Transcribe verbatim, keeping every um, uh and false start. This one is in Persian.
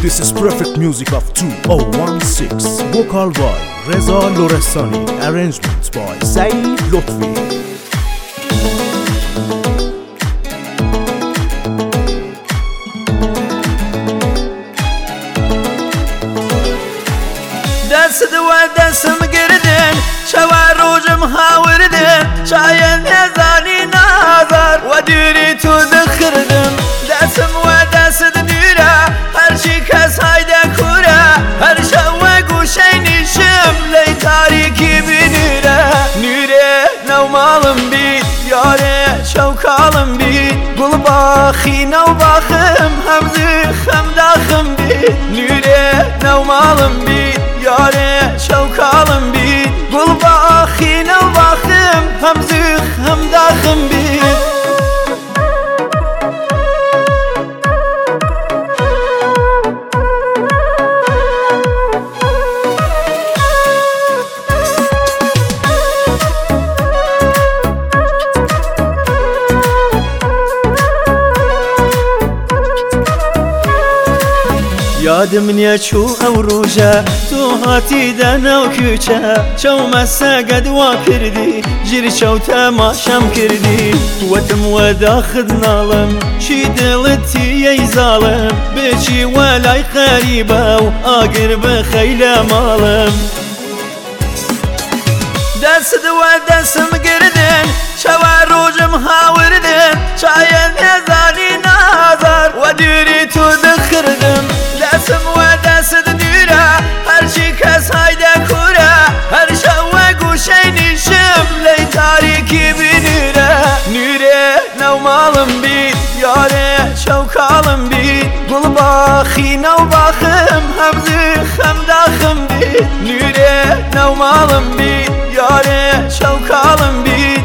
This is perfect music of two thousand sixteen. Vocal by Reza Lorestani. Arrangements by Saeed Lotfi. دست دو دستم گردن شوار روجم هاوردن شاید نزانی نظر و دیری تو دخردم دستم و دست دیره هر چی کس هایده کوره هر شو گوشه نیشم لی تاریکی بینیره نیره نو مالم بید یاره شوکالم بید گل باخی نو باخم همزی خم داخم بید نیره نو مالم بید یاره شوکالم بید گل باخی نو باخم همزی خم داخم بید یادم نیه چو او روژه تو هاتی دنو کوچه چو مسگد وا کردی جیر چو تماشم کردی وتم و داخد نالم چی دلتی ای ظالم بچی ولای خریبه و آگر بخیل مالم دست دو دستم گردن شوار روجم هاوردن شاید نزانی نظر و دیری تو دخردم دستم و دست دیره هر چی کس هایده کوره هر شو گوشه نیشم لی تاریکی بینیره نیره نو مالم بید یاره شوکالم بید گل باخی نو باخم همزی خم داخم بید نیره نو مالم بید یاره شوکالم بید